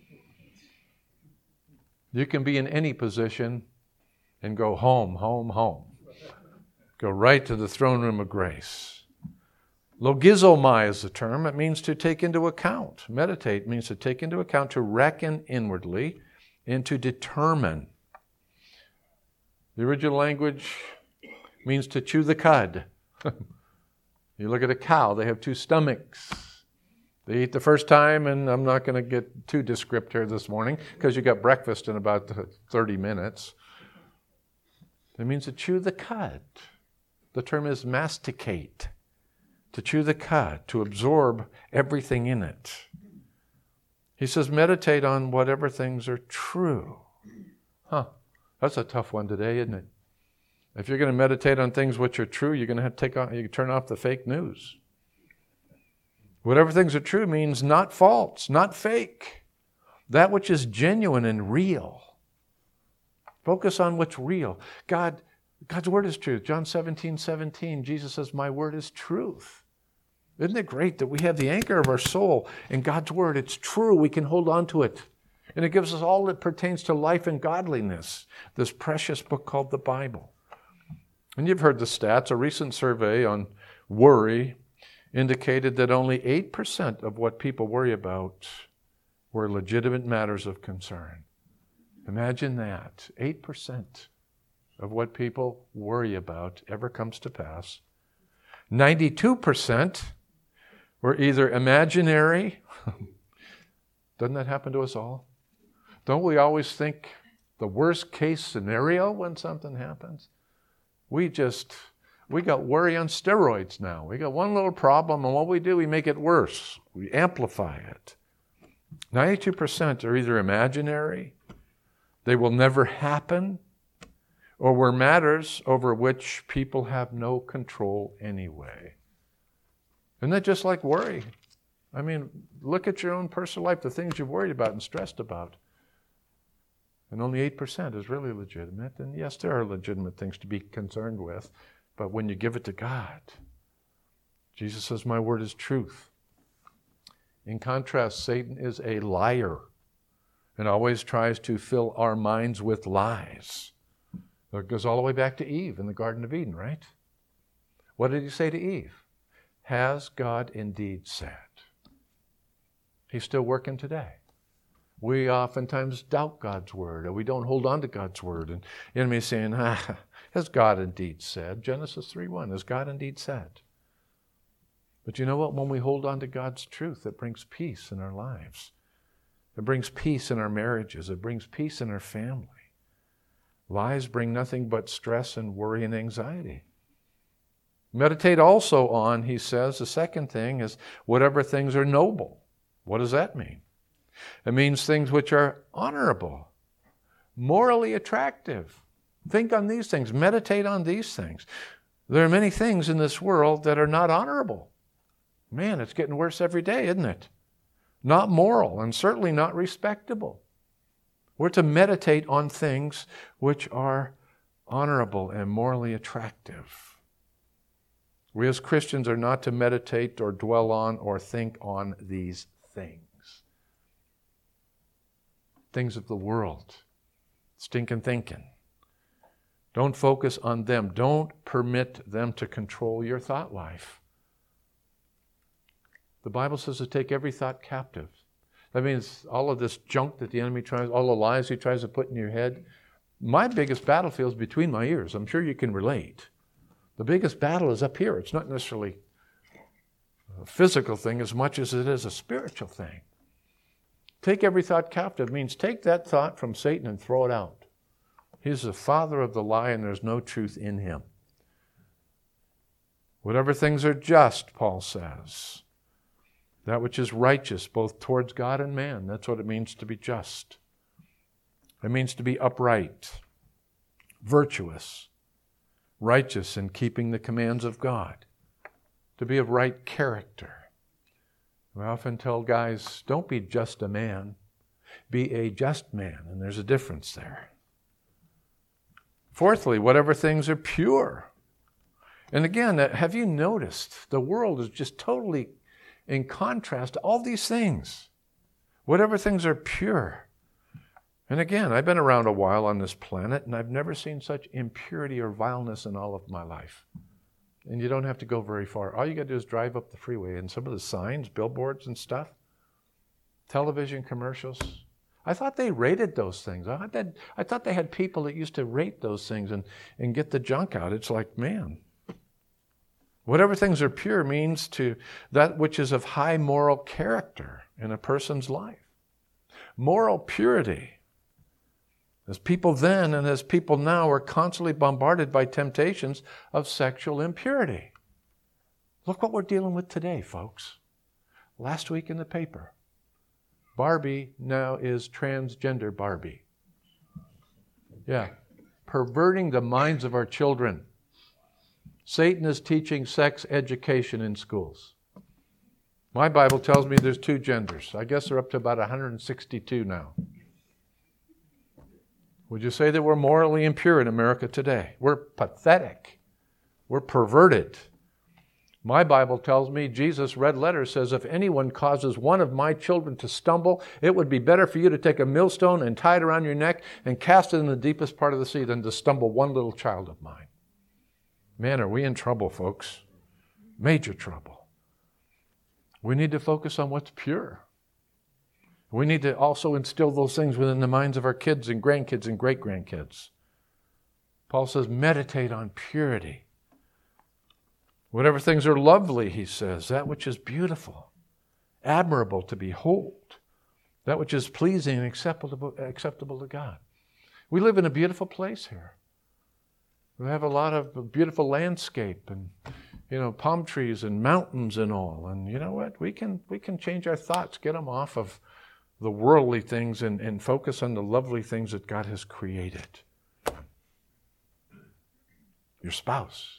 Speaker 1: You can be in any position and go home, home, home. Go right to the throne room of grace. Logizomai is the term. It means to take into account. Meditate means to take into account, to reckon inwardly, and to determine. The original language means to chew the cud. You look at a cow, they have two stomachs. They eat the first time, and I'm not going to get too descriptive this morning because you got breakfast in about thirty minutes. It means to chew the cud. The term is masticate. To chew the cud, to absorb everything in it. He says, meditate on whatever things are true. Huh, that's a tough one today, isn't it? If you're going to meditate on things which are true, you're going to have to take off, you turn off the fake news. Whatever things are true means not false, not fake. That which is genuine and real. Focus on what's real. God, God's word is truth. John seventeen seventeen, Jesus says, my word is truth. Isn't it great that we have the anchor of our soul in God's word? It's true. We can hold on to it. And it gives us all that pertains to life and godliness. This precious book called the Bible. And you've heard the stats. A recent survey on worry indicated that only eight percent of what people worry about were legitimate matters of concern. Imagine that. eight percent of what people worry about ever comes to pass. ninety-two percent were either imaginary. Doesn't that happen to us all? Don't we always think the worst case scenario when something happens? We just, we got worry on steroids now. We got one little problem, and what we do, we make it worse. We amplify it. ninety-two percent are either imaginary, they will never happen, or were matters over which people have no control anyway. Isn't that just like worry? I mean, look at your own personal life, the things you've worried about and stressed about. And only eight percent is really legitimate. And yes, there are legitimate things to be concerned with, but when you give it to God, Jesus says, my word is truth. In contrast, Satan is a liar and always tries to fill our minds with lies. It goes all the way back to Eve in the Garden of Eden, right? What did he say to Eve? Has God indeed said? He's still working today. We oftentimes doubt God's word, or we don't hold on to God's word. And the enemy is saying, ah, has God indeed said? Genesis three one, has God indeed said? But you know what? When we hold on to God's truth, it brings peace in our lives. It brings peace in our marriages. It brings peace in our family. Lies bring nothing but stress and worry and anxiety. Meditate also on, he says, the second thing is whatever things are noble. What does that mean? It means things which are honorable, morally attractive. Think on these things. Meditate on these things. There are many things in this world that are not honorable. Man, it's getting worse every day, isn't it? Not moral and certainly not respectable. We're to meditate on things which are honorable and morally attractive. We as Christians are not to meditate or dwell on or think on these things. Things of the world, stinking thinking. Don't focus on them. Don't permit them to control your thought life. The Bible says to take every thought captive. That means all of this junk that the enemy tries, all the lies he tries to put in your head. My biggest battlefield is between my ears. I'm sure you can relate. The biggest battle is up here. It's not necessarily a physical thing as much as it is a spiritual thing. Take every thought captive means take that thought from Satan and throw it out. He's the father of the lie, and there's no truth in him. Whatever things are just, Paul says, that which is righteous both towards God and man, that's what it means to be just. It means to be upright, virtuous, righteous in keeping the commands of God, to be of right character. I often tell guys, don't be just a man, be a just man, and there's a difference there. Fourthly, whatever things are pure. And again, have you noticed the world is just totally in contrast to all these things? Whatever things are pure. And again, I've been around a while on this planet, and I've never seen such impurity or vileness in all of my life. And you don't have to go very far. All you got to do is drive up the freeway, and some of the signs, billboards and stuff, television commercials. I thought they rated those things. I thought, I thought they had people that used to rate those things and, and get the junk out. It's like, man, whatever things are pure means to that which is of high moral character in a person's life. Moral purity. As people then and as people now are constantly bombarded by temptations of sexual impurity. Look what we're dealing with today, folks. Last week in the paper, Barbie now is transgender Barbie. Yeah, perverting the minds of our children. Satan is teaching sex education in schools. My Bible tells me there's two genders. I guess they're up to about one hundred sixty-two now. Would you say that we're morally impure in America today? We're pathetic. We're perverted. My Bible tells me, Jesus' red letter says, if anyone causes one of my children to stumble, it would be better for you to take a millstone and tie it around your neck and cast it in the deepest part of the sea than to stumble one little child of mine. Man, are we in trouble, folks? Major trouble. We need to focus on what's pure. We need to also instill those things within the minds of our kids and grandkids and great-grandkids. Paul says, meditate on purity. Whatever things are lovely, he says, that which is beautiful, admirable to behold, that which is pleasing and acceptable, acceptable to God. We live in a beautiful place here. We have a lot of beautiful landscape and, you know, palm trees and mountains and all. And you know what? We can we can change our thoughts, get them off of the worldly things and, and focus on the lovely things that God has created. Your spouse,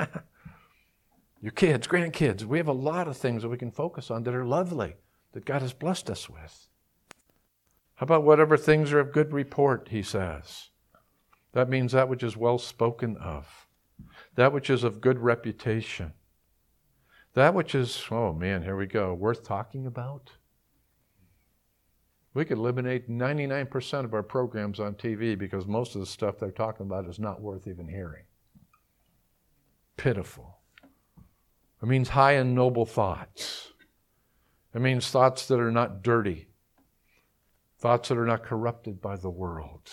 Speaker 1: your kids, grandkids. We have a lot of things that we can focus on that are lovely, that God has blessed us with. How about whatever things are of good report, he says. That means that which is well spoken of. That which is of good reputation. That which is, oh man, here we go, worth talking about. We could eliminate ninety-nine percent of our programs on T V because most of the stuff they're talking about is not worth even hearing. Pitiful. It means high and noble thoughts. It means thoughts that are not dirty. Thoughts that are not corrupted by the world.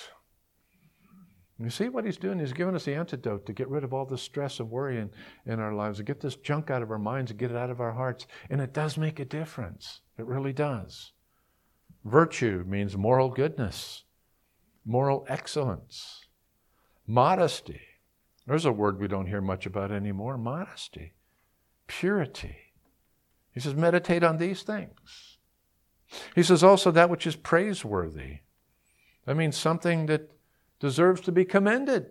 Speaker 1: You see what he's doing? He's giving us the antidote to get rid of all the stress and worry in, in our lives, to get this junk out of our minds and get it out of our hearts. And it does make a difference. It really does. Virtue means moral goodness, moral excellence, modesty. There's a word we don't hear much about anymore, modesty, purity. He says, meditate on these things. He says also that which is praiseworthy. That means something that deserves to be commended,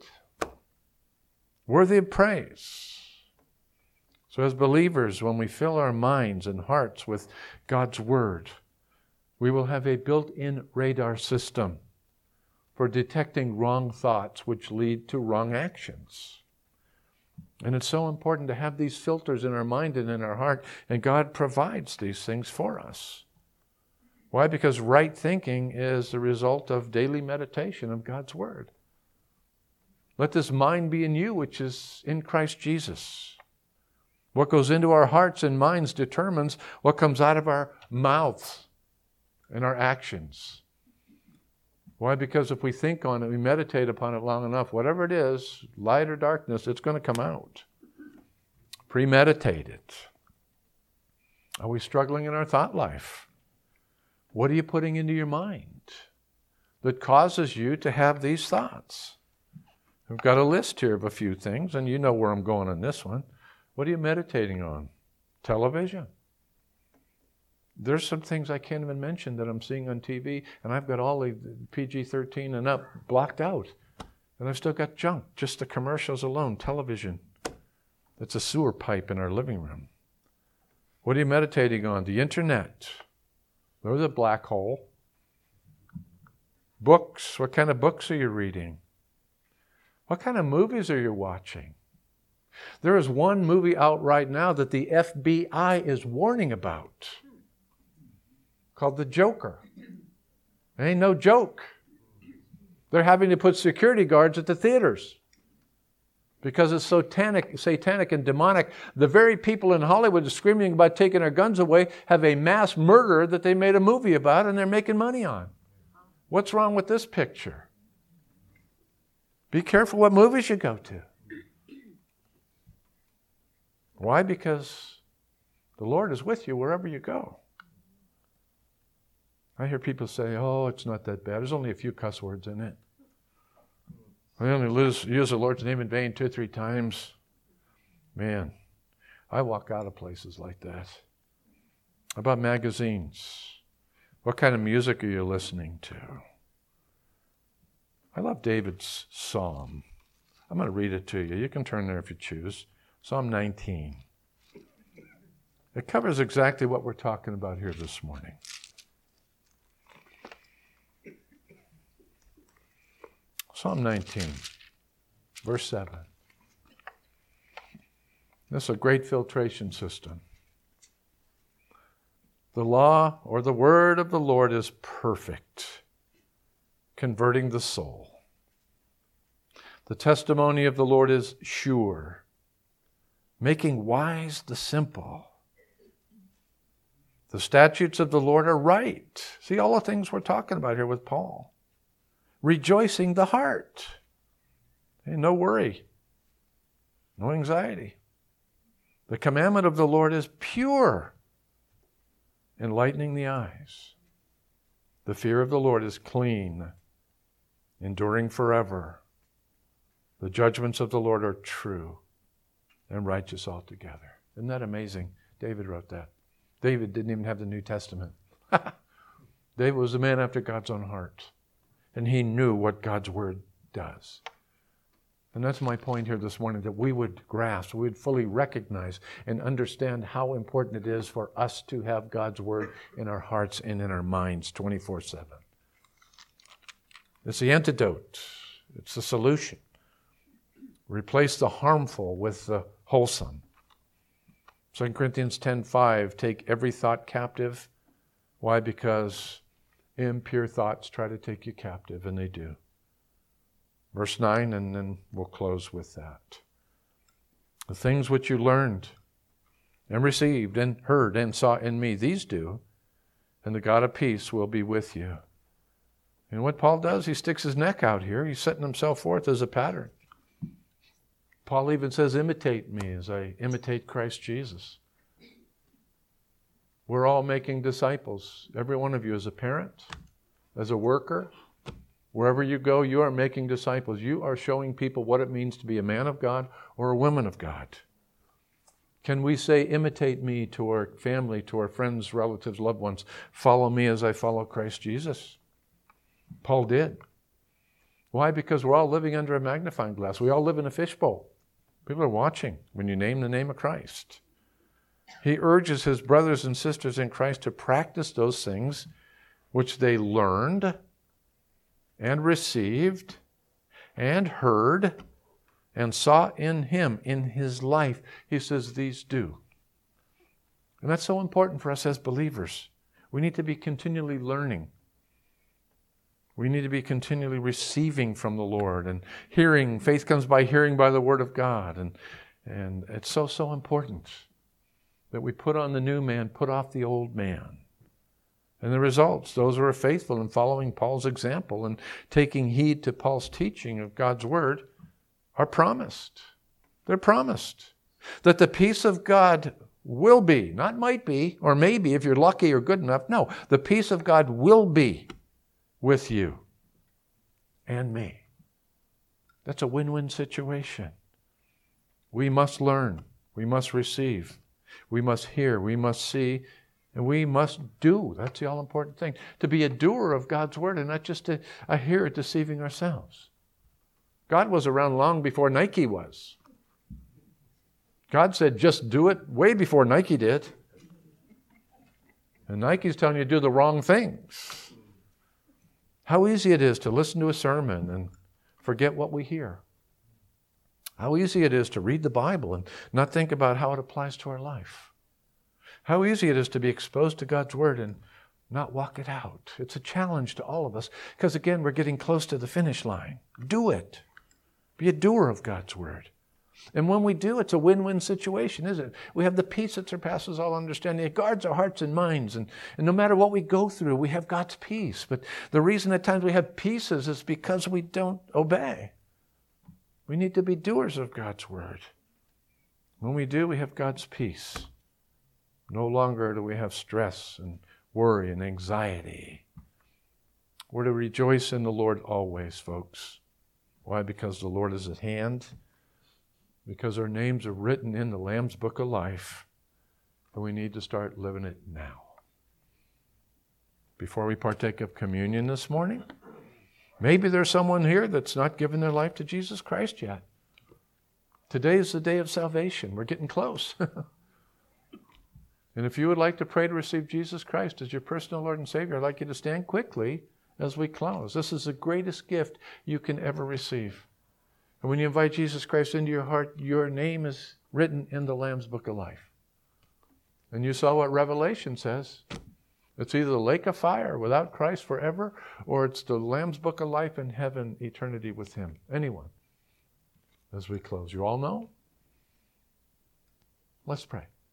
Speaker 1: worthy of praise. So as believers, when we fill our minds and hearts with God's Word, we will have a built-in radar system for detecting wrong thoughts which lead to wrong actions. And it's so important to have these filters in our mind and in our heart, and God provides these things for us. Why? Because right thinking is the result of daily meditation of God's Word. Let this mind be in you, which is in Christ Jesus. What goes into our hearts and minds determines what comes out of our mouths and our actions. Why? Because if we think on it, we meditate upon it long enough, whatever it is, light or darkness, it's going to come out. Premeditate it. Are we struggling in our thought life? What are you putting into your mind that causes you to have these thoughts? I've got a list here of a few things, and you know where I'm going on this one. What are you meditating on? Television. There's some things I can't even mention that I'm seeing on T V, and I've got all the P G thirteen and up blocked out. And I've still got junk, just the commercials alone, television. That's a sewer pipe in our living room. What are you meditating on? The internet. There's a black hole. Books. What kind of books are you reading? What kind of movies are you watching? There is one movie out right now that the F B I is warning about, called The Joker. It ain't no joke. They're having to put security guards at the theaters because it's satanic, satanic and demonic. The very people in Hollywood screaming about taking our guns away have a mass murderer that they made a movie about and they're making money on. What's wrong with this picture? Be careful what movies you go to. Why? Because the Lord is with you wherever you go. I hear people say, oh, it's not that bad. There's only a few cuss words in it. I only lose, use the Lord's name in vain two or three times. Man, I walk out of places like that. How about magazines? What kind of music are you listening to? I love David's psalm. I'm going to read it to you. You can turn there if you choose. Psalm nineteen. It covers exactly what we're talking about here this morning. Psalm nineteen, verse seven. This is a great filtration system. The law or the word of the Lord is perfect, converting the soul. The testimony of the Lord is sure, making wise the simple. The statutes of the Lord are right. See all the things we're talking about here with Paul. Rejoicing the heart. Hey, no worry. No anxiety. The commandment of the Lord is pure, enlightening the eyes. The fear of the Lord is clean, enduring forever. The judgments of the Lord are true and righteous altogether. Isn't that amazing? David wrote that. David didn't even have the New Testament. David was a man after God's own heart. And he knew what God's Word does. And that's my point here this morning, that we would grasp, we would fully recognize and understand how important it is for us to have God's Word in our hearts and in our minds twenty-four seven. It's the antidote. It's the solution. Replace the harmful with the wholesome. Second Corinthians ten five, take every thought captive. Why? Because impure thoughts try to take you captive, and they do. Verse nine, and then we'll close with that. The things which you learned and received and heard and saw in me, these do, and the God of peace will be with you. And what Paul does, he sticks his neck out here. He's setting himself forth as a pattern. Paul even says, imitate me as I imitate Christ Jesus. We're all making disciples. Every one of you as a parent, as a worker, wherever you go, you are making disciples. You are showing people what it means to be a man of God or a woman of God. Can we say, imitate me to our family, to our friends, relatives, loved ones? Follow me as I follow Christ Jesus. Paul did. Why? Because we're all living under a magnifying glass. We all live in a fishbowl. People are watching when you name the name of Christ. He urges his brothers and sisters in Christ to practice those things which they learned and received and heard and saw in him, in his life. He says, these do. And that's so important for us as believers. We need to be continually learning. We need to be continually receiving from the Lord and hearing. Faith comes by hearing by the Word of God. And, and it's so, so important that we put on the new man, put off the old man. And the results, those who are faithful in following Paul's example and taking heed to Paul's teaching of God's Word, are promised. They're promised. That the peace of God will be, not might be, or maybe if you're lucky or good enough. No, the peace of God will be with you and me. That's a win-win situation. We must learn. We must receive. We must hear. We must see. And we must do. That's the all-important thing. To be a doer of God's Word and not just a, a hearer deceiving ourselves. God was around long before Nike was. God said, just do it way before Nike did. And Nike's telling you to do the wrong things. How easy it is to listen to a sermon and forget what we hear. How easy it is to read the Bible and not think about how it applies to our life. How easy it is to be exposed to God's Word and not walk it out. It's a challenge to all of us because, again, we're getting close to the finish line. Do it. Be a doer of God's Word. And when we do, it's a win-win situation, isn't it? We have the peace that surpasses all understanding. It guards our hearts and minds. And, and no matter what we go through, we have God's peace. But the reason at times we have pieces is because we don't obey. We need to be doers of God's Word. When we do, we have God's peace. No longer do we have stress and worry and anxiety. We're to rejoice in the Lord always, folks. Why? Because the Lord is at hand. Because our names are written in the Lamb's Book of Life, and we need to start living it now. Before we partake of communion this morning, maybe there's someone here that's not given their life to Jesus Christ yet. Today is the day of salvation. We're getting close. And if you would like to pray to receive Jesus Christ as your personal Lord and Savior, I'd like you to stand quickly as we close. This is the greatest gift you can ever receive. And when you invite Jesus Christ into your heart, your name is written in the Lamb's Book of Life. And you saw what Revelation says. It's either the lake of fire without Christ forever, or it's the Lamb's Book of Life in heaven, eternity with Him. Anyone. As we close. You all know? Let's pray.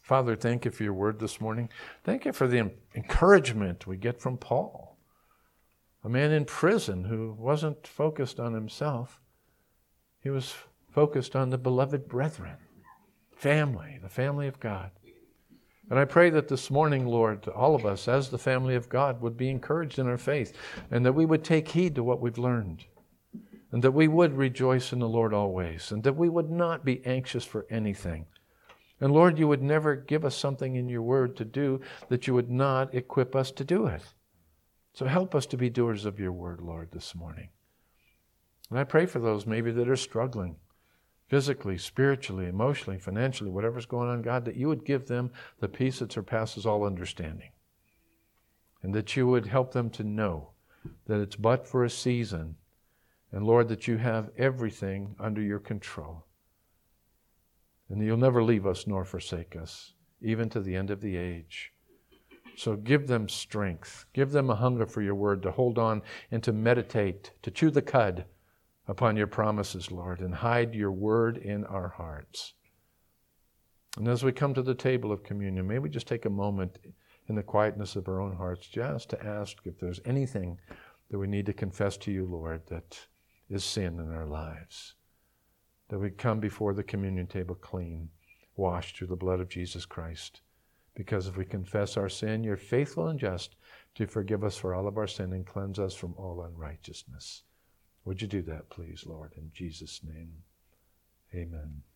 Speaker 1: Father, thank you for your word this morning. Thank you for the encouragement we get from Paul, a man in prison who wasn't focused on himself. He was focused on the beloved brethren, family, the family of God. And I pray that this morning, Lord, all of us as the family of God would be encouraged in our faith, and that we would take heed to what we've learned, and that we would rejoice in the Lord always, and that we would not be anxious for anything. And Lord, you would never give us something in your word to do that you would not equip us to do it. So help us to be doers of your word, Lord, this morning. And I pray for those maybe that are struggling physically, spiritually, emotionally, financially, whatever's going on, God, that you would give them the peace that surpasses all understanding. And that you would help them to know that it's but for a season. And Lord, that you have everything under your control. And you'll never leave us nor forsake us, even to the end of the age. So give them strength. Give them a hunger for your word to hold on and to meditate, to chew the cud upon your promises, Lord, and hide your word in our hearts. And as we come to the table of communion, may we just take a moment in the quietness of our own hearts just to ask if there's anything that we need to confess to you, Lord, that is sin in our lives. That we come before the communion table clean, washed through the blood of Jesus Christ. Because if we confess our sin, you're faithful and just to forgive us for all of our sin and cleanse us from all unrighteousness. Would you do that, please, Lord, in Jesus' name? Amen.